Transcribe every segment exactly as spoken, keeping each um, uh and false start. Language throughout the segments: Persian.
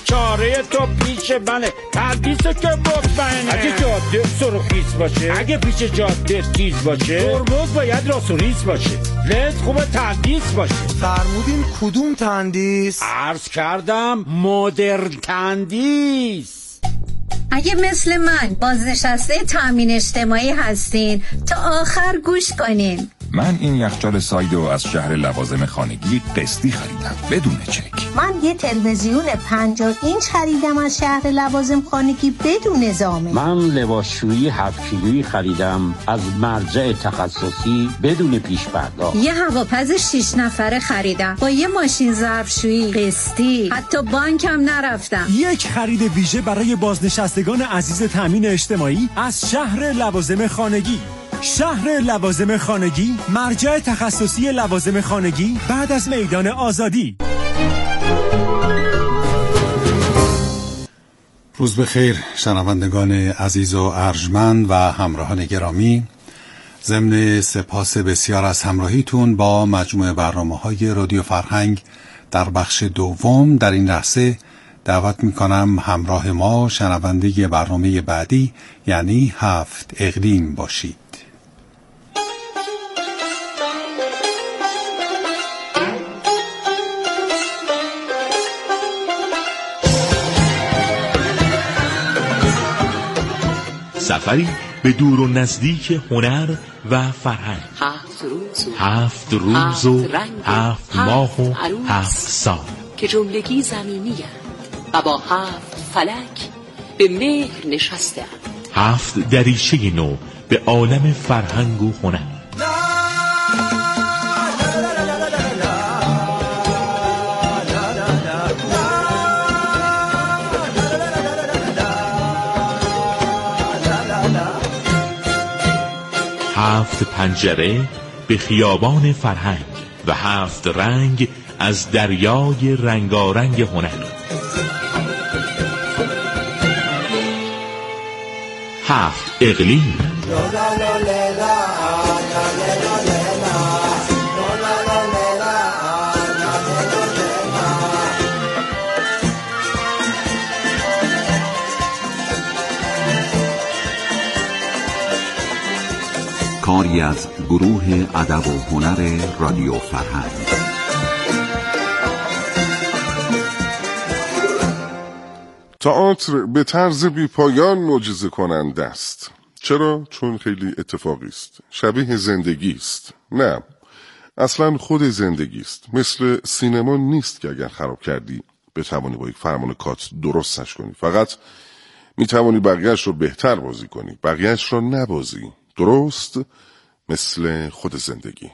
چاره تو پیش منه، تندیسه که مطمئنه. اگه جاده سرخیز باشه، اگه پیش جاده تیز باشه، ترمز باید راست و ریز باشه، لنز خوبه تندیس باشه. فرمودین کدوم تندیس؟ عرض کردم مدرن تندیس. اگه مثل من بازنشسته تامین اجتماعی هستین تا آخر گوش کنین. من این یخچال سایدو از شهر لوازم خانگی قسطی خریدم بدون چک. من یه تلویزیون پنجاه اینچ خریدم از شهر لوازم خانگی بدون ضامن. من لباسشویی هفت کیلویی خریدم از مرجع تخصصی بدون پیش پرداخت. یه هواپز شش نفره خریدم با یه ماشین ظرفشویی قسطی، حتی بانکم نرفتم. یک خرید ویژه برای بازنشستگان عزیز تامین اجتماعی از شهر لوازم خانگی. شهر لوازم خانگی، مرجع تخصصی لوازم خانگی بعد از میدان آزادی. روز بخیر شنوندگان عزیز و ارجمند و همراهان گرامی، ضمن سپاس بسیار از همراهیتون با مجموعه برنامه‌های رادیو فرهنگ در بخش دوم در این لحظه دعوت می‌کنم همراه ما شنونده برنامه بعدی یعنی هفت اقلیم باشید. سفری به دور و نزدیک هنر و فرهنگ. هفت روز و هفت روز و هفت ماه و هفت سال که جملگی زمینی هست و با هفت فلک به مهر نشسته هست. هفت دریچه نو به عالم فرهنگ و هنر. هفت پنجره به خیابان فرهنگ و هفت رنگ از دریای رنگارنگ هنر. هفت اقلیم. کاری از گروه ادب و هنر رادیو فرهنگ. تئاتر به طرز بی پایان معجزه کننده است. چرا؟ چون خیلی اتفاقی است، شبیه زندگی است. نه، اصلا خود زندگی است. مثل سینما نیست که اگر خراب کردی بتوانی با یک فرمان کات درستش کنی. فقط میتوانی بقیهش رو بهتر بازی کنی، بقیهش رو نبازی. درست مثل خود زندگی.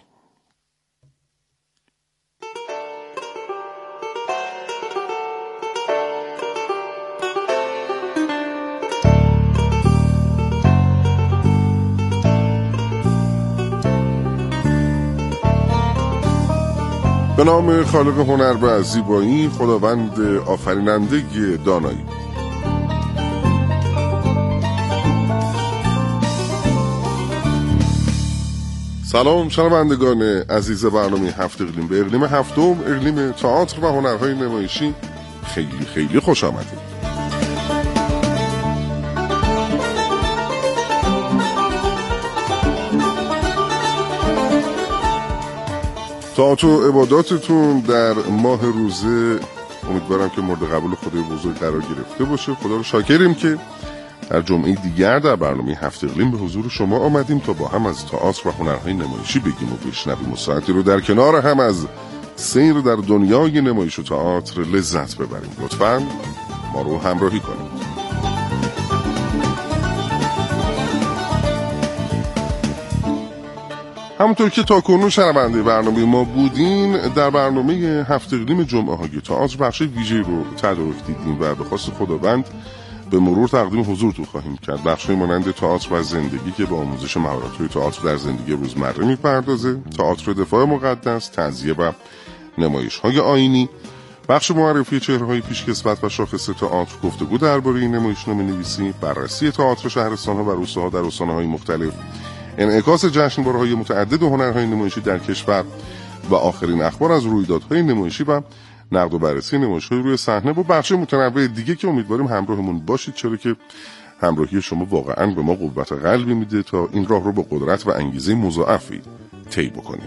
به نام خالق هنر و زیبایی، خداوند آفریننده دانایی. سلام شنوندگان عزیز برنامه هفت اقلیم. به اقلیم هفتم، اقلیم تئاتر و هنرهای نمایشی خیلی خیلی خوش آمدید. طاعت و عباداتتون در ماه روزه امیدوارم که مورد قبول خدای بزرگ قرار گرفته باشه. خدا رو شاکریم که در جمعه دیگر در برنامه هفت اقلیم به حضور شما آمدیم تا با هم از تئاتر و هنرهای نمایشی بگیم و بشنویم و ساعتی رو در کنار هم از سیر در دنیای نمایش و تئاتر لذت ببریم. لطفاً ما رو همراهی کنید. همونطور که تاکنون شنونده برنامه ما بودین، در برنامه هفت اقلیم جمعه های تئاتر بخش ویژه رو تدارک دیدیم و به خواست خداوند به مرور تقدیم حضورتون خواهیم کرد. بخش‌های مانند تئاتر و زندگی که به آموزش مهارت‌های تئاتر در زندگی روزمره می‌پردازه، تئاتر دفاع مقدس، تعزیه و نمایش‌های آیینی، بخش معرفی چهره‌های پیشکسوت و شاخص تئاتر، گفتگو درباره نمایشنامه‌نویسی، بررسی تئاتر شهرستان‌ها و روستاها در استان‌های مختلف، انعکاس جشنواره‌های متعدد و هنرهای نمایشی در کشور و آخرین اخبار از رویدادهای نمایشی و نقد و بررسی نمایش‌های روی صحنه با بخش متنوع دیگه که امیدواریم همراهمون باشید، چرا که همراهی شما واقعاً به ما قوت قلبی میده تا این راه رو با قدرت و انگیزه مضاعفی طی بکنیم.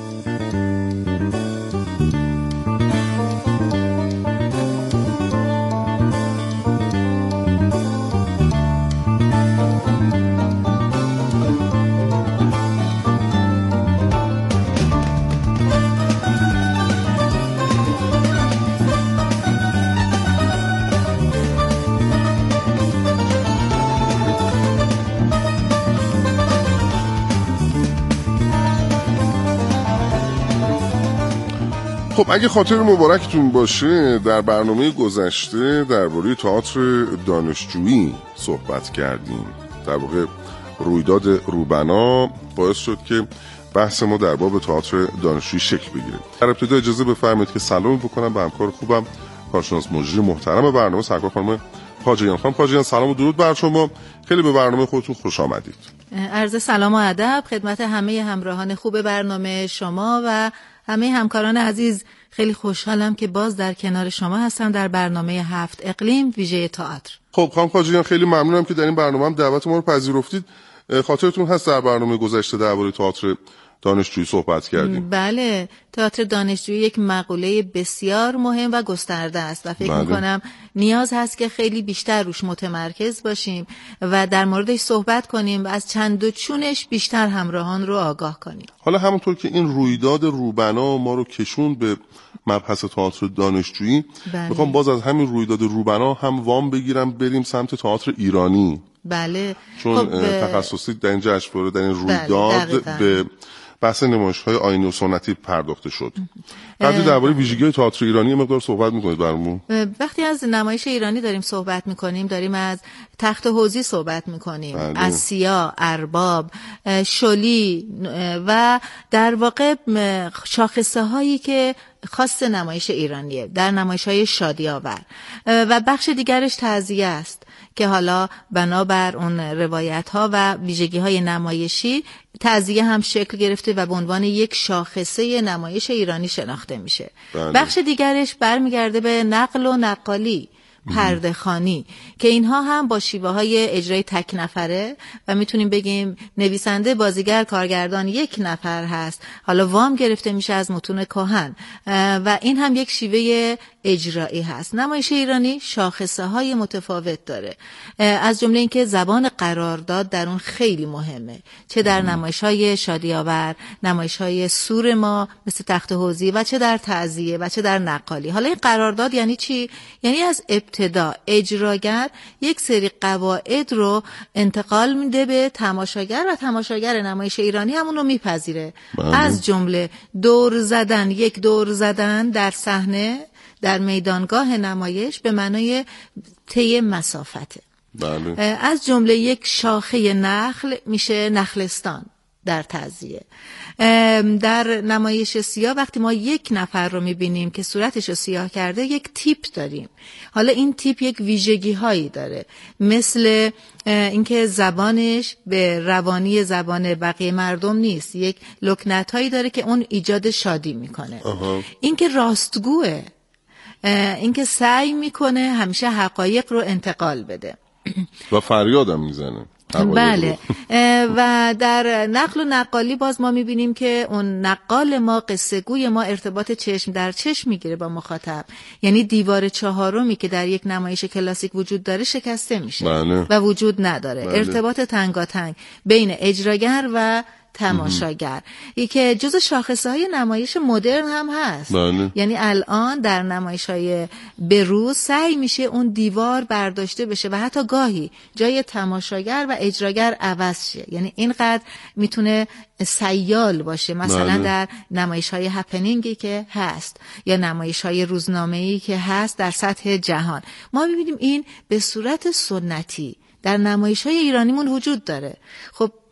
خب اگه خاطر مبارکتون باشه، در برنامه گذشته درباره تئاتر دانشجویی صحبت کردیم. در واقع رویداد روبنا باعث شد که بحث ما در باب تئاتر دانشجویی شکل بگیره. در ابتدا اجازه بفرمایید که سلام بکنم به همکار خوبم، کارشناس مجری محترم برنامه، سرکار خانم پاجیان. خانم پاجیان سلام و درود بر شما، خیلی به برنامه خودتون خوش آمدید. عرض سلام و ادب خدمت همه همراهان خوب برنامه شما و همه همکاران عزیز. خیلی خوشحالم که باز در کنار شما هستم در برنامه هفت اقلیم ویژه تئاتر. خب خانم پاجیان خیلی ممنونم که در این برنامه هم دعوت ما رو پذیرفتید. خاطرتون هست در برنامه گذشته درباره تئاتر دانشجویی صحبت کردیم؟ بله، تئاتر دانشجویی یک مقوله بسیار مهم و گسترده است و فکر بله. میکنم نیاز هست که خیلی بیشتر روش متمرکز باشیم و در موردش صحبت کنیم و از چند و چونش بیشتر همراهان رو آگاه کنیم. حالا همونطور که این رویداد روبنا ما رو کشون به مبحث تئاتر دانشجویی، بله. میخوام باز از همین رویداد روبنا هم وام بگیرم بریم سمت تئاتر ایرانی. بله، چون خب تخصصی در این جشنواره، در این رویداد بله به بحث نمایش‌های آیینی و سنتی پرداخته شد. وقتی درباره ویژگی‌های تئاتر ایرانی مقدار صحبت می‌کنید برامون؟ وقتی از نمایش ایرانی داریم صحبت می‌کنیم، داریم از تخت حوزی صحبت می‌کنیم، بله. از سیا، ارباب، شلی و در واقع شاخصه‌هایی که خاص نمایش ایرانیه در نمایش‌های شادی‌آور و بخش دیگرش تعزیه است که حالا بنابر اون روایت‌ها و ویژگی‌های نمایشی تعزیه هم شکل گرفته و به عنوان یک شاخصه نمایش ایرانی شناخته میشه. بله. بخش دیگرش برمیگرده به نقل و نقالی، پرده خوانی که اینها هم با شیوه های اجرای تک نفره و میتونیم بگیم نویسنده، بازیگر، کارگردان یک نفر هست، حالا وام گرفته میشه از متون کهن و این هم یک شیوه اجرایی هست. نمایش ایرانی شاخصه های متفاوت داره، از جمله اینکه زبان قرارداد در اون خیلی مهمه، چه در نمایش های شادی‌آور، نمایش های سور ما مثل تخت حوزی و چه در تعزیه و چه در نقالی. حالا این قرارداد یعنی چی؟ یعنی از ابتدا اجراگر یک سری قواعد رو انتقال میده به تماشاگر و تماشاگر نمایش ایرانی همون رو میپذیره. از جمله دور زدن، یک دور زدن در صحنه در میدانگاه نمایش به معنای طی مسافته. بله. از جمله یک شاخه نخل میشه نخلستان در تعزیه. در نمایش سیاه وقتی ما یک نفر رو میبینیم که صورتش رو سیاه کرده، یک تیپ داریم. حالا این تیپ یک ویژگی هایی داره، مثل اینکه زبانش به روانی زبان بقیه مردم نیست، یک لکنت هایی داره که اون ایجاد شادی میکنه. اینکه راستگوه، اینکه سعی میکنه همیشه حقایق رو انتقال بده و فریادم میزنه. بله. و در نقل و نقالی باز ما میبینیم که اون نقال ما، قصه گوی ما ارتباط چشم در چشم میگیره با مخاطب، یعنی دیوار چهارمی که در یک نمایش کلاسیک وجود داره شکسته میشه. بله. و وجود نداره. بله. ارتباط تنگاتنگ بین اجراگر و تماشاگر، ای که جز شاخصه های نمایش مدرن هم هست. بله. یعنی الان در نمایش های بروز سعی میشه اون دیوار برداشته بشه و حتی گاهی جای تماشاگر و اجراگر عوض شه، یعنی اینقدر میتونه سیال باشه. مثلا بله. در نمایش های هپنینگی که هست یا نمایش های روزنامه‌ای که هست در سطح جهان، ما میبینیم این به صورت سنتی در نمایش های ایرانیمون وجود داره. خب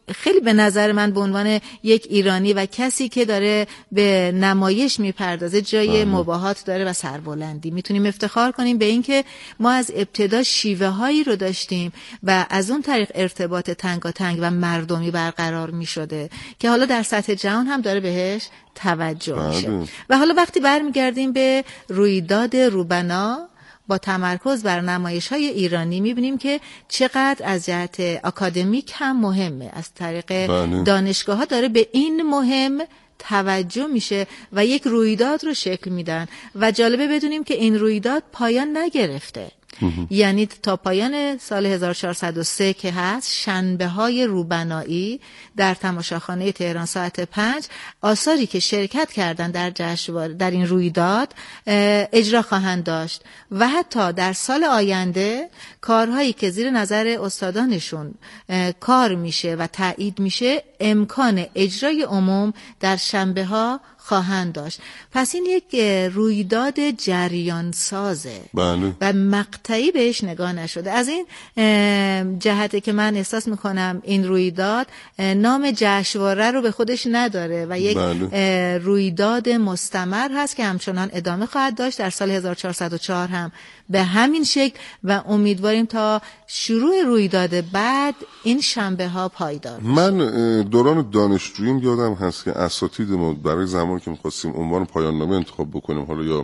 خیلی به نظر من به عنوان یک ایرانی و کسی که داره به نمایش میپردازه جای مباهات داره و سربلندی. میتونیم افتخار کنیم به این که ما از ابتدا شیوه هایی رو داشتیم و از اون طریق ارتباط تنگاتنگ و مردمی برقرار میشده که حالا در سطح جهان هم داره بهش توجه میشه. و حالا وقتی برمیگردیم به رویداد روبنا با تمرکز بر نمایش‌های ایرانی می‌بینیم که چقدر از جهت آکادمیک هم مهمه. از طریق دانشگاه‌ها داره به این مهم توجه میشه و یک رویداد رو شکل میدن و جالبه بدونیم که این رویداد پایان نگرفته. یعنی تا پایان سال هزار و چهارصد و سه که هست، شنبه های روبنایی در تماشاخانه تهران ساعت پنج آثاری که شرکت کردن در جشنواره در این رویداد اجرا خواهند داشت و حتی در سال آینده کارهایی که زیر نظر استادانشون کار میشه و تایید میشه امکان اجرای عموم در شنبه ها خواهند داشت. پس این یک رویداد جریان سازه بله. و مقطعی بهش نگاه نشده. از این جهته که من احساس میکنم این رویداد نام جشنواره رو به خودش نداره و یک بله. رویداد مستمر هست که همچنان ادامه خواهد داشت در سال هزار و چهارصد و چهار هم به همین شکل و امیدواریم تا شروع رویداد بعد این شنبه ها پایدار بشه. من دوران دانشجوییم یادم هست که اساتید ما برای زمانی که می‌خواستیم عنوان پایان نامه انتخاب بکنیم، حالا یا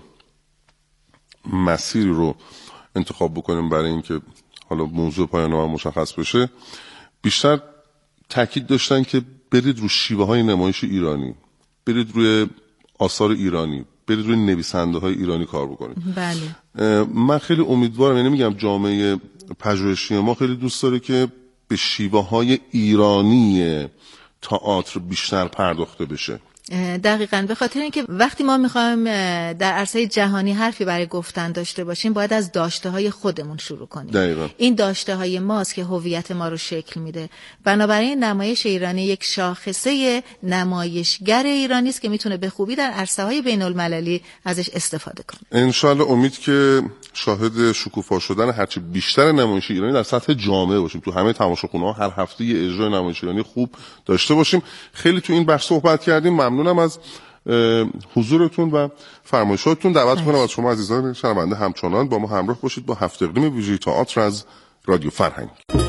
مسیری رو انتخاب بکنیم برای اینکه حالا موضوع پایان نامه مشخص بشه، بیشتر تاکید داشتن که برید رو شیوه های نمایش ایرانی، برید روی آثار ایرانی، برید روی نویسنده های ایرانی کار بکنید. بله. من خیلی امیدوارم، یعنی میگم جامعه پژوهشی ما خیلی دوست داره که به شیوه های ایرانی تئاتر بیشتر پرداخته بشه. دقیقاً به خاطر اینکه وقتی ما میخوایم در عرصه جهانی حرفی برای گفتن داشته باشیم باید از داشته های خودمون شروع کنیم. دقیقاً. این داشته های ماست که هویت ما رو شکل میده. بنابراین نمایش ایرانی یک شاخصه نمایشگر ایرانی است که میتونه به خوبی در عرصه های بین المللی ازش استفاده کنه. انشالله امید که شاهد شکوفا شدن هرچی بیشتر نمایش ایرانی در سطح جامعه باشیم، تو همه تماشاخونه‌ها هر هفته یه اجرای نمایش ایرانی خوب داشته باشیم. خیلی تو این بحث صحبت کردیم، ممنونم از حضورتون و فرمایشاتتون. دعوت می‌کنم از شما عزیزان شنونده همچنان با ما همراه باشید با هفت اقلیم ویژه تئاتر از رادیو فرهنگ.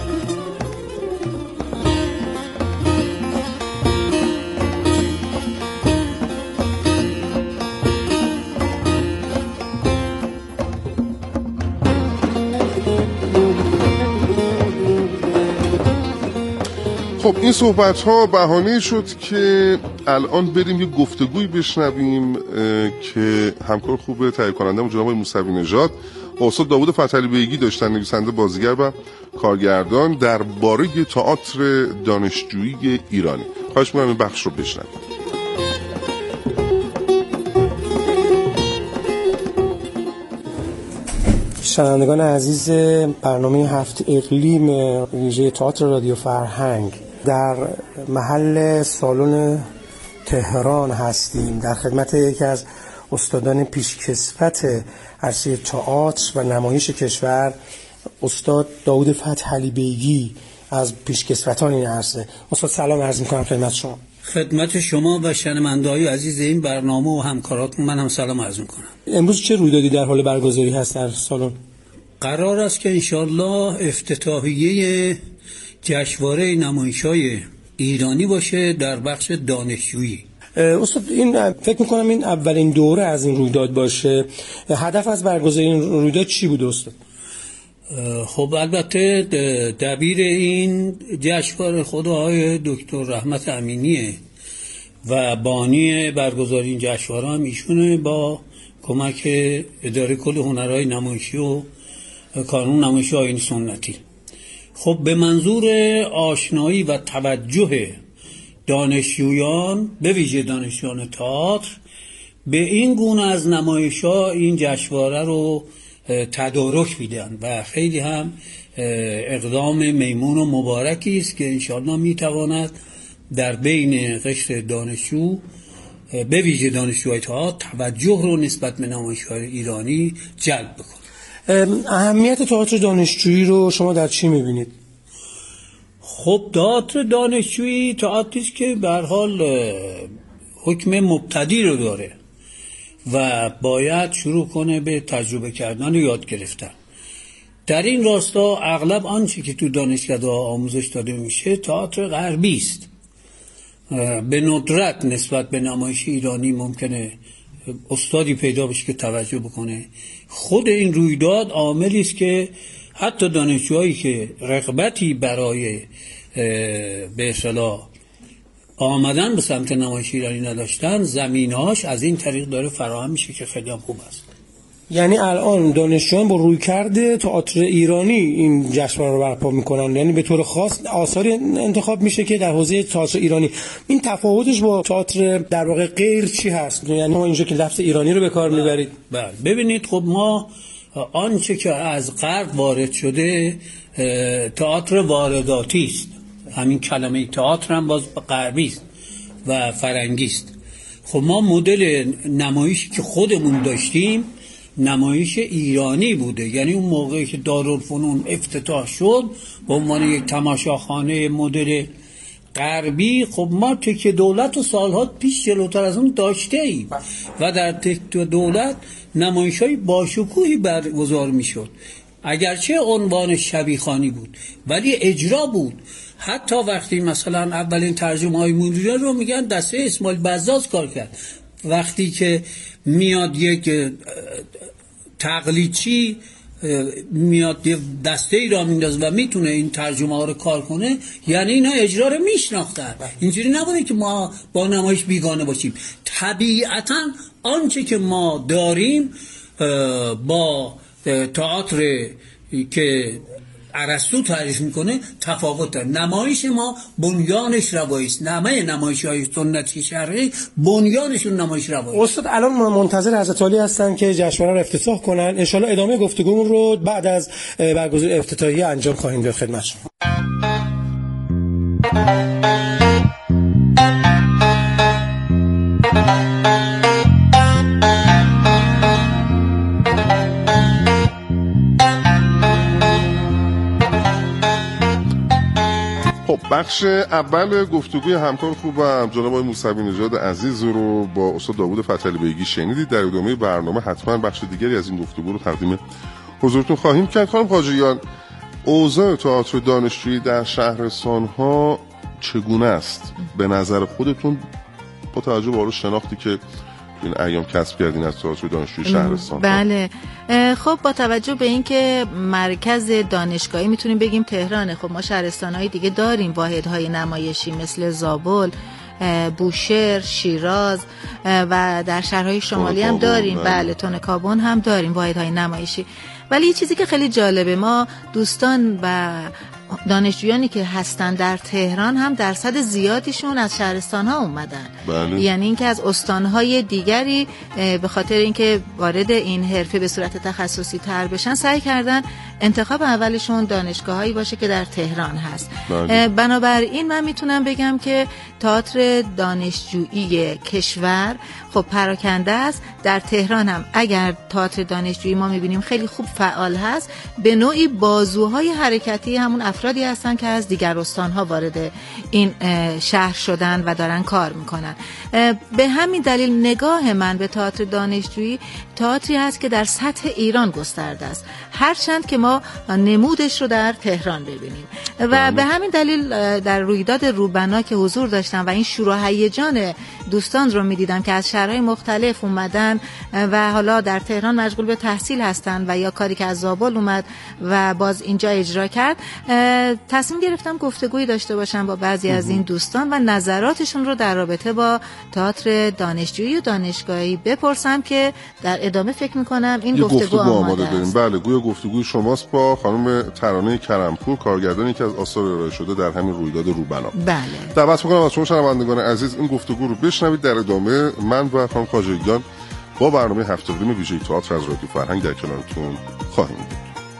خب این صحبت ها بهانه شد که الان بریم یه گفتگوی بشنویم که همکار خوب تهیه کننده‌مون جناب موسوی نژاد با استاد داوود فتحعلی بیگی داشتن، نویسنده، بازیگر و کارگردان، درباره تئاتر دانشجویی ایرانی. خواهش می‌کنم این بخش رو بشنویم. شنوندگان عزیز برنامه هفت اقلیم ویژه تئاتر رادیو فرهنگ، در محل سالن تهران هستیم در خدمت یکی از استادان پیشکسوت عرصه تئاتر و نمایش کشور، استاد داوود فتحعلی بیگی از پیشکسوتان این عرصه. استاد سلام عرض می‌کنم خدمت شما. خدمت شما و شنونده‌های عزیز این برنامه و همکاراتون من هم سلام عرض می‌کنم. امروز چه رویدادی در حال برگزاری هست در سالن؟ قرار است که انشالله افتتاحیه جشنواره نمایش‌های ایرانی باشه در بخش دانشجویی. استاد این فکر می‌کنم این اولین دوره از این رویداد باشه. هدف از برگزاری این رویداد چی بود استاد؟ خب البته دبیر این جشنواره خود آقای دکتر رحمت امینیه و بانی برگزاری این جشنواره هم ایشونه با کمک اداره کل هنرهای نمایشی و کانون نمایشی آیین سنتی. خب به منظور آشنایی و توجه دانشجویان به ویژه دانشجویان تئاتر به این گونه از نمایش‌ها این جشنواره رو تدارک میدن و خیلی هم اقدام میمون و مبارکی است که انشاءالله میتواند در بین قشر دانشجو به ویژه دانشجوهای تئاتر توجه رو نسبت به نمایش‌های ایرانی جلب بکنه. اهمیت تئاتر دانشجویی رو شما در چی میبینید؟ خب تئاتر دانشجویی تئاتری است که به هر حال حکم مبتدی رو داره و باید شروع کنه به تجربه کردن و یاد گرفتن. در این راستا اغلب آنچه که تو دانشگاه‌ها آموزش داده میشه تئاتر غربی است. به ندرت نسبت به نمایش ایرانی ممکنه استادی پیدا بشه که توجه بکنه. خود این رویداد عاملی است که حتی دانشجوهایی که رغبتی برای به اصطلاح آمدن به سمت نمایش ایرانی نداشتن، زمینهاش از این طریق داره فراهم میشه که خیلی هم خوب است. یعنی الان دانشجویان با رویکرد تئاتر ایرانی این جشنواره رو برپا میکنن، یعنی به طور خاص آثاری انتخاب میشه که در حوزه تئاتر ایرانی. این تفاوتش با تئاتر در واقع غیر چی هست؟ یعنی ما اینجا که لفظ ایرانی رو به کار میبرید. بله ببینید، خب ما آنچه که از غرب وارد شده تئاتر وارداتی است. همین کلمه تئاتر هم باز غربی است و فرنگی است. خب ما مدل نمایشی که خودمون داشتیم نمایش ایرانی بوده، یعنی اون موقعی که دارالفنون افتتاح شد به عنوان یک تماشاخانه مدل غربی، خب ما تک دولت و سالها پیش جلوتر از اون داشته ایم و در تک دولت نمایش های باشکوهی برگزار می شد، اگرچه عنوان شبیخانی بود ولی اجرا بود. حتی وقتی مثلا اولین ترجمه های مولیان رو میگن دسته اسماعیل بزاز کار کرد، وقتی که میاد یک تقلیدچی میاد دسته ای را میندازه و میتونه این ترجمه ها رو کار کنه، یعنی اینا اجرا رو میشناختن. اینجوری نبوده که ما با نمایش بیگانه باشیم. طبیعتا آنچه که ما داریم با تئاتر که ارسطو تعریف میکنه تفاوت داره. نمایش ما بنیانش روایی است. نمای نمایش های سنتی شرقی بنیانشون نمایش روایی است. استاد الان منتظر حضرت عالی هستن که جشنواره رو افتتاح کنن. ان شاء الله ادامه گفتگومون رو بعد از برگزاری افتتاحیه انجام خواهیم داد خدمتشون. بخش اول گفتگوی همکار خوبم جناب آقای موسوی نژاد عزیز رو با استاد داوود فتحعلی بیگی شنیدید. در ادامه برنامه حتما بخش دیگری از این گفتگو رو تقدیم حضورتون خواهیم کرد. خانم خواجیان، اوضاع تئاتر دانشجویی در شهرستان‌ها چگونه است به نظر خودتون، با توجه به شناختی که این ایام کسب کردین از تئاتر دانشجویی شهرستان؟ بله، خب با توجه به اینکه مرکز دانشگاهی میتونیم بگیم تهرانه، خب ما شهرستان‌های دیگه داریم واحدهای نمایشی مثل زابل، بوشهر، شیراز و در شهرهای شمالی هم داریم. بله، تونکابون هم داریم واحدهای نمایشی. ولی یه چیزی که خیلی جالبه، ما دوستان و دانشجویانی که هستن در تهران هم درصد زیادیشون از شهرستان ها اومدن. بله. یعنی اینکه از استانهای دیگری به خاطر اینکه وارد این حرفه به صورت تخصصی تر بشن سعی کردن انتخاب اولشون دانشگاهایی باشه که در تهران هست. بله. بنابراین من میتونم بگم که تئاتر دانشجویی کشور خب پراکنده است. در تهران هم اگر تئاتر دانشجویی ما میبینیم خیلی خوب فعال هست، به نوعی بازوهای حرکتی همون افرادی هستن که از دیگر استانها وارد این شهر شدن و دارن کار میکنن. به همین دلیل نگاه من به تئاتر دانشجویی تئاتری هست که در سطح ایران گسترده است، هرچند که ما نمودش رو در تهران ببینیم. و به همین دلیل در رویداد روبنا که حضور داشتم و این شور و هیجان دوستان رو میدیدم که از شهرهای مختلف اومدن و حالا در تهران مشغول به تحصیل هستن و یا کاری که از زابل اومد و باز اینجا اجرا کرد، تصمیم گرفتم گفتگویی داشته باشم با بعضی از این دوستان و نظراتشون رو در رابطه با تئاتر دانشجویی و دانشگاهی بپرسم که در ادامه فکر میکنم این گفتگو, گفتگو آماده داریم. بله، گویا گفتگوی شماست با خانم ترانه کرمپور، کارگردانی که از آثار ارائه شده در همین رویداد روبنا. بله. دعوت میکنم از شما شنوندگان عزیز این گفتگو رو بشنوید. در ادامه من و خانم خواجگیان با برنامه هفت اقلیم ویژه تئاتر از رادیو فرهنگ در کنارتون خواهیم بود.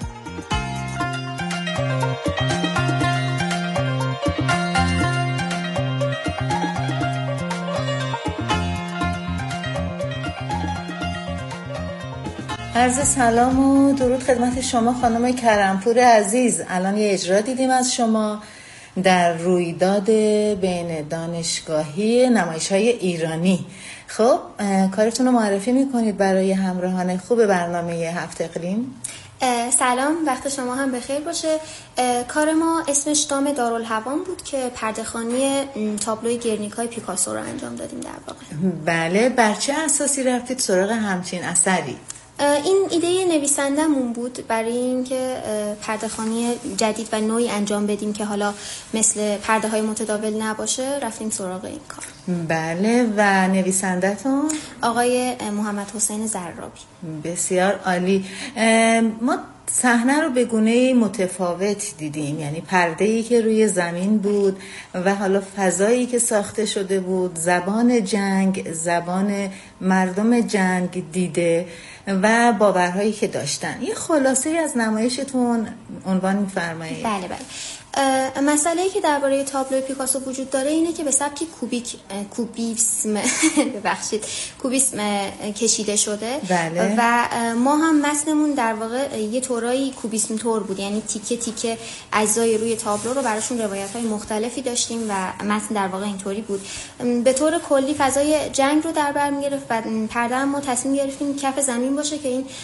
عرض سلام و درود خدمت شما خانم کرمپور عزیز. الان یه اجرا دیدیم از شما در رویداد بین دانشگاهی نمایش‌های ایرانی. خب کارتون رو معرفی میکنید برای همراهان خوب برنامه هفت اقلیم؟ سلام، وقت شما هم بخیر باشه. کار ما اسمش دام دارالهوام بود که پرده‌خوانی تابلوی گرنیکای پیکاسو رو انجام دادیم در واقع. بله، بر چه اساسی رفتید سراغ همچین اثری؟ این ایده نویسندمون بود برای اینکه پرده‌خوانی جدید و نوعی انجام بدیم که حالا مثل پرده های متداول نباشه، رفتیم سراغ این کار. بله، و نویسندتون؟ آقای محمد حسین زرابی. بسیار عالی. ما صحنه رو به گونه متفاوت دیدیم، یعنی پرده‌ای که روی زمین بود و حالا فضایی که ساخته شده بود، زبان جنگ، زبان مردم جنگ دیده و باورهایی که داشتن. یه خلاصه از نمایشتون عنوان می‌فرمایید؟ بله بله. مسئله‌ای که درباره تابلوی پیکاسو وجود داره اینه که به سبک کوبیک کوبیسم ببخشید کوبیسم کشیده شده. بله. و ما هم متنمون در واقع یه طورایی کوبیسم طور بود، یعنی تیکه تیکه اجزای روی تابلو رو براشون روایت‌های مختلفی داشتیم و متن در واقع اینطوری بود. به طور کلی فضای جنگ رو در بر می‌گرفت و پرده ما تصمیم گرفتیم کف زمین باشه که این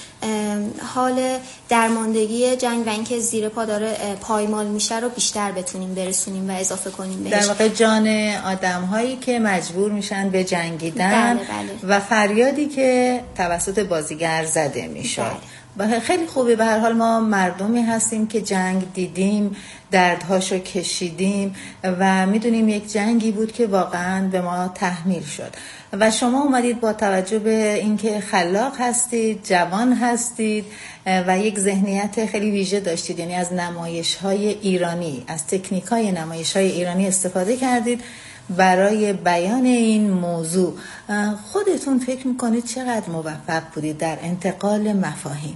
حال درماندگی جنگ و اینکه زیر پا داره پایمال میشه رو بیشتر بتونیم برسونیم و اضافه کنیم بهش. در واقع جان آدم هایی که مجبور میشن به جنگیدن. بله بله. و فریادی که توسط بازیگر زده میشد. بله. خیلی خوبه. به هر حال ما مردمی هستیم که جنگ دیدیم، دردهاشو کشیدیم و میدونیم یک جنگی بود که واقعا به ما تحمیل شد و شما اومدید با توجه به اینکه خلاق هستید، جوان هستید و یک ذهنیت خیلی ویژه داشتید، یعنی از نمایش‌های ایرانی، از تکنیک‌های نمایش‌های ایرانی استفاده کردید برای بیان این موضوع. خودتون فکر میکنید چقدر موفق بودید در انتقال مفاهیم؟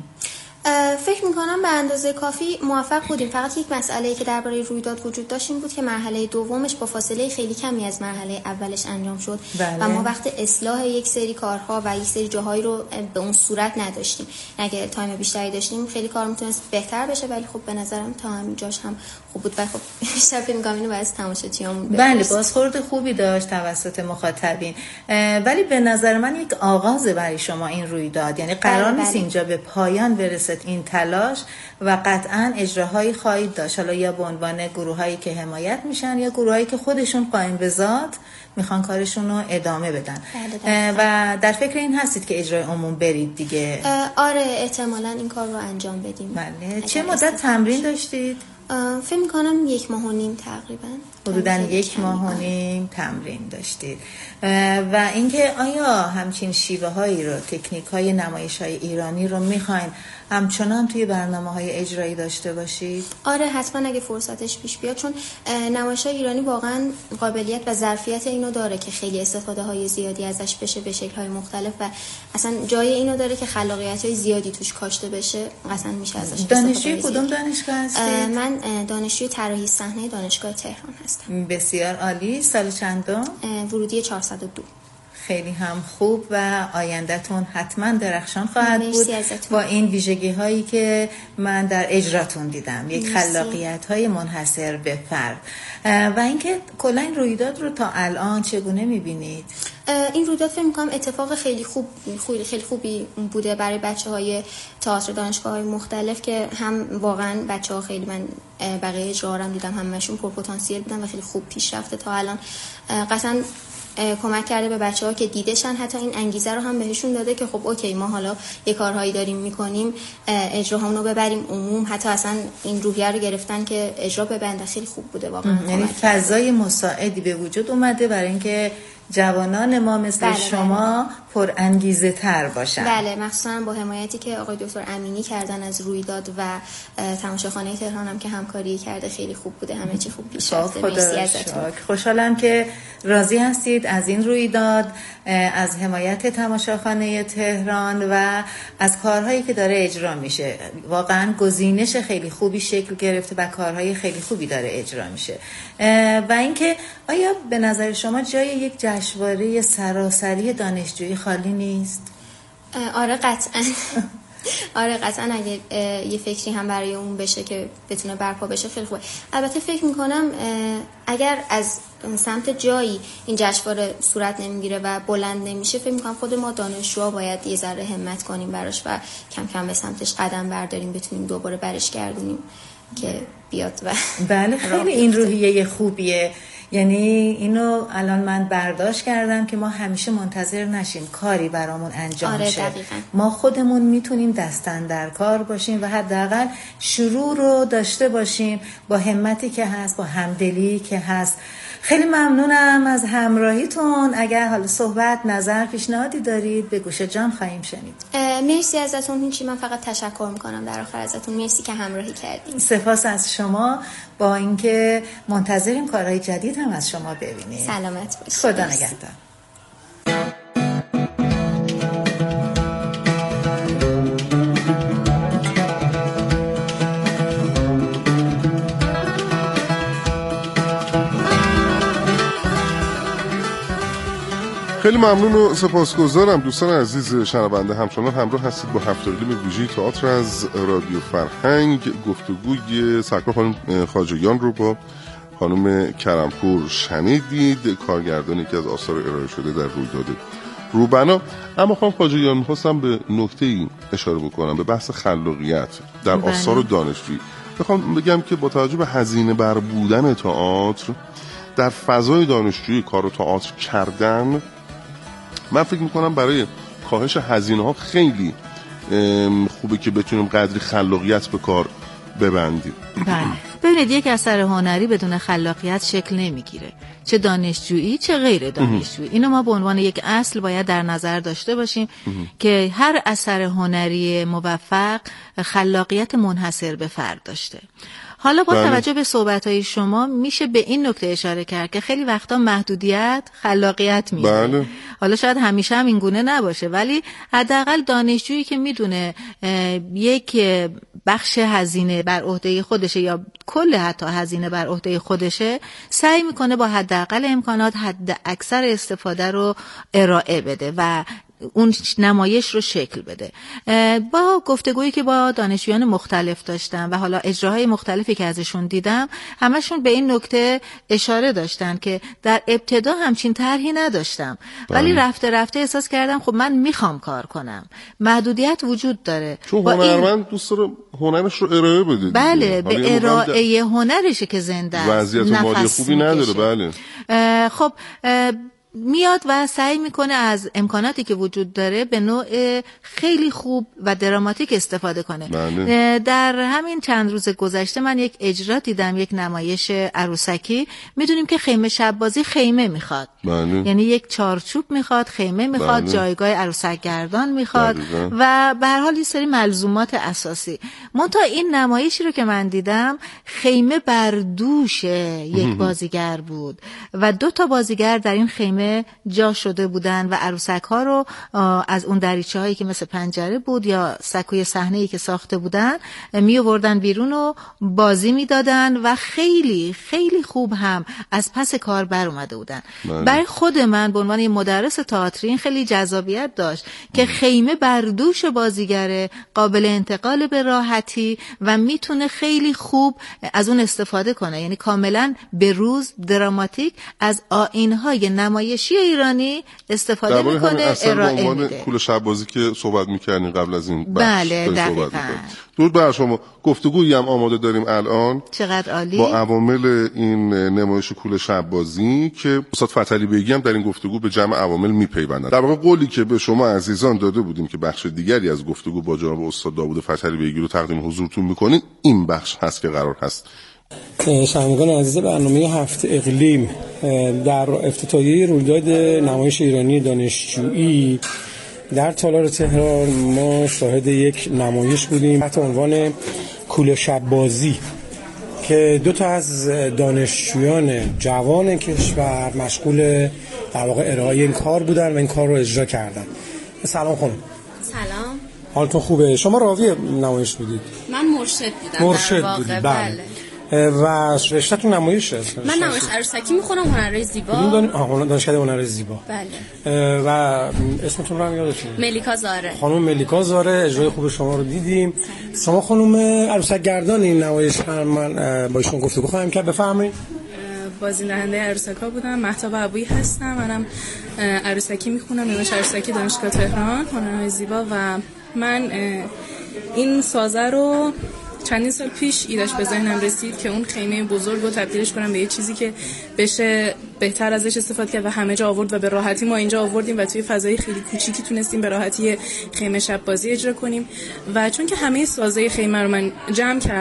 فکر میکنم به اندازه کافی موفق بودیم. فقط یک مسئله‌ای که درباره رویداد وجود داشت این بود که مرحله دومش با فاصله خیلی کمی از مرحله اولش انجام شد. بله. و ما وقت اصلاح یک سری کارها و یک سری جاهایی رو به اون صورت نداشتیم. اگه تایم بیشتری داشتیم خیلی کار میتونست بهتر بشه، ولی خب به نظرم تا همین جاش هم خوب بود و خب بیشتر فکر می‌کنم اینو واسه تماشاچیامون بپرسیم. بله، بازخورد خوبی داشت توسط مخاطبین، ولی به نظر من یک آغاز برای شما این رویداد، یعنی قرار بله نیست بله. اینجا به پایان برسه این تلاش و قطعاً اجراهایی خواهید داشت، حالا یا به عنوان گروهایی که حمایت میشن یا گروهایی که خودشون قائم به ذات میخوان کارشون رو ادامه بدن. بله و در فکر این هستید که اجرای عموم برید دیگه؟ آره، احتمالاً این کار رو انجام بدیم. بله. چه مدت تمرین داشتید؟ فکر میکنم یک ماه و نیم تقریبا. حدوداً یک ماه و نیم تمرین داشتید. و اینکه آیا همچین شیوه هایی رو، تکنیک های نمایش های ایرانی رو میخواین همچنان توی برنامه های اجرایی داشته باشید؟ آره حتما اگه فرصتش پیش بیاد، چون نمایش های ایرانی واقعا قابلیت و ظرفیت اینو داره که خیلی استفاده های زیادی ازش بشه به شکل های مختلف و اصلا جای اینو داره که خلاقیت های زیادی توش کاشته بشه. قطعا میشه ازش استفاده. دانشجوی کدوم دانشگاه هستید؟ من دانشجوی طراحی صحنه دانشگاه تهران هستم. بسیار عالی. سال چندم؟ ورودی چهارصد و دو. خیلی هم خوب و آیندهتون حتما درخشان خواهد بود با این ویژگی هایی که من در اجراتون دیدم، یک خلاقیت های منحصر به فرد. و اینکه کلا این رویداد رو تا الان چگونه میبینید؟ این رویداد فکر می‌کنم اتفاق خیلی خوب خیلی خوبی بوده برای بچه‌های تئاتر دانشگاه‌های مختلف که هم واقعا بچه‌ها خیلی، من بقیه اجرا دیدم همشون پرپتانسیل بودن و خیلی خوب پیش رفته تا الان. قطعاً کمک کرده به بچه‌ها که دیدشن، حتی این انگیزه رو هم بهشون داده که خب اوکی ما حالا یه کارهایی داریم میکنیم، اجراهامون رو ببریم عموم. حتی اصلا این روحیه رو گرفتن که اجرا ببنده. خیلی خوب بوده واقعا. یعنی فضای مساعدی به وجود اومده برای اینکه جوانان ما مثل بله شما بله. پر انگیزه تر باشن. بله، مخصوصا با حمایتی که آقای دکتر امینی کردن از رویداد و تماشاخانه تهران هم که همکاری کرده خیلی خوب بوده. همه چی خوب پیش رفته. مرسی ازتون. خوشحالم که راضی هستید از این رویداد، از حمایت تماشاخانه تهران و از کارهایی که داره اجرا میشه. واقعا گزینش خیلی خوبی شکل گرفته و کارهای خیلی خوبی داره اجرا میشه. و اینکه آیا به نظر شما جای یک جشنواره سراسری دانشجویی خالی نیست؟ آره قطعا. آره قطعا اگه یه فکری هم برای اون بشه که بتونه برپا بشه خیلی خوبه. البته فکر میکنم اگر از سمت جایی این جشنواره صورت نمیگیره و بلند نمیشه، فکر میکنم خود ما دانشجوها باید یه ذره همت کنیم براش و کم کم به سمتش قدم برداریم، بتونیم دوباره برش گردونیم که بیاد. و بله خیلی این روحیه خوبیه. یعنی اینو الان من برداشت کردم که ما همیشه منتظر نشیم کاری برامون انجام آره شه. دقیقاً. ما خودمون میتونیم دستن در کار باشیم و حداقل شروع رو داشته باشیم با همتی که هست، با همدلی که هست. خیلی ممنونم از همراهیتون. اگر حالا صحبت، نظر، پیشنهادی دارید به گوش جان خواهیم شنید. مرسی ازتون. هیچی، من فقط تشکر میکنم در آخر ازتون. مرسی که همراهی کردید. سپاس از شما، با اینکه منتظریم کارهای جدید هم از شما ببینیم. سلامت باشید. خدا نگهدار. خیلی ممنون و سپاسگزارم دوستان عزیز شنونده. همچنان همراه هستید با هفت اقلیم ویژه تئاتر از رادیو فرهنگ. گفتگوی سرکار خانم خواجهیان رو با خانم کرمپور شنیدید، کارگردانی که از آثار ارائه شده در رویداد روبنا. اما خانم خواجهیان می‌خواستم به نکته‌ای اشاره بکنم، به بحث خلاقیت در بله. آثار دانشجویی. میخوام بگم که با توجه به هزینه بر بودن تئاتر در فضای دانشجویی کار و تئاتر کردن، من فکر میکنم برای کاهش هزینه ها خیلی خوبه که بتونیم قدری خلاقیت به کار ببندیم. بله ببینید، یک اثر هنری بدون خلاقیت شکل نمیگیره، چه دانشجویی چه غیر دانشجویی. اینو ما به عنوان یک اصل باید در نظر داشته باشیم که هر اثر هنری موفق خلاقیت منحصر به فرد داشته. حالا با بله. توجه به صحبت‌های شما میشه به این نکته اشاره کرد که خیلی وقتا محدودیت خلاقیت میده. بله. حالا شاید همیشه هم این گونه نباشه، ولی حداقل دانشجویی که میدونه یک بخش هزینه بر عهده خودشه یا کل حتی هزینه بر عهده خودشه، سعی میکنه با حداقل امکانات حد اکثر استفاده رو ارائه بده و اون نمایش رو شکل بده. با گفتگویی که با دانشجویان مختلف داشتم و حالا اجراهای مختلفی که ازشون دیدم، همشون به این نکته اشاره داشتن که در ابتدا همچین طرحی نداشتم، ولی رفته رفته احساس کردم خب من میخوام کار کنم، محدودیت وجود داره. چون هنرمند دوست داره هنرش رو ارائه بده. بله، به ارائه هنرشه که زنده است، وضعیت مالی خوبی نداره. بله. خب میاد و سعی میکنه از امکاناتی که وجود داره به نوع خیلی خوب و دراماتیک استفاده کنه. بله. در همین چند روز گذشته من یک اجرا دیدم، یک نمایش عروسکی. میدونیم که خیمه شب بازی خیمه میخواد. بله. یعنی یک چارچوب میخواد، خیمه میخواد، بله. جایگاه عروسک گردان میخواد دقیقا. و به هر حال یه سری ملزومات اساسی. منتها این نمایشی رو که من دیدم، خیمه بر دوش یک بازیگر بود و دو تا بازیگر در این خیمه جا شده بودن و عروسک ها رو از اون دریچه هایی که مثل پنجره بود یا سکوی صحنه‌ای که ساخته بودن می آوردن بیرون و بازی میدادن و خیلی خیلی خوب هم از پس کار بر اومده بودن. بله. برای خود من به عنوان مدرس تئاتر این خیلی جذابیت داشت که خیمه بر دوش بازیگره، قابل انتقال به راحتی و میتونه خیلی خوب از اون استفاده کنه. یعنی کاملا به روز دراماتیک از آیین‌های نمایشی ایرانی استفاده میکنه، ارائه میده. کول شب بازی که صحبت میکردین قبل از این بخش. بله دقیقاً. درود بر شما. گفتگویی هم آماده داریم الان. چقدر عالی. با عوامل این نمایش کول شب بازی که استاد فتحعلی بیگی هم در این گفتگو به جمع عوامل میپیوندن. در واقع قولی که به شما عزیزان داده بودیم که بخش دیگری از گفتگو با جناب استاد داوود فتحعلی بیگی رو تقدیم حضورتون میکنیم، این بخش هست که قرار هست شنوندگان عزیز برنامه هفت اقلیم در افتتاحیه رویداد نمایش ایرانی دانشجویی در تالار تهران ما شاهد یک نمایش بودیم تحت عنوان کول شب بازی که دو تا از دانشجویان جوان کشور مشغول در واقع ارائه این کار بودن و این کار رو اجرا کردن. سلام خانم. سلام. حالتون خوبه؟ شما راوی نمایش بودید؟ من مرشد بودم. مرشد بودید. بله. و رشته‌تون نمایشه؟ من نمایش عروسکی میخونم، هنرهای زیبا. کدوم دان... دانشکده هنرهای زیبا؟ بله. و اسمتون رو هم یادتون؟ ملیکا زاره. خانم ملیکا زاره، اجرای خوب شما رو دیدیم. شما خانم عروسک گردان این نمایش هم من با ایشون گفتگو خواهم کرد، بفرمایید. بازی‌دهنده عروسک‌ها بودم. مهتاب ابویی هستم. منم عروسکی میخونم، نمایش عروسکی دانشگاه تهران، هنرهای زیبا. و من این سازه رو چندین سال پیش ایدش به ذهنم رسید که اون خیمه بزرگ رو تبدیلش کنم به یه چیزی که بشه بهتر ازش استفاده کرد و همه جا آورد و به راحتی ما اینجا آوردیم و توی فضای خیلی کوچیکی تونستیم به راحتی خیمه شب بازی اجرا کنیم. و چون که همه سازه خیمه رو من جمع کردم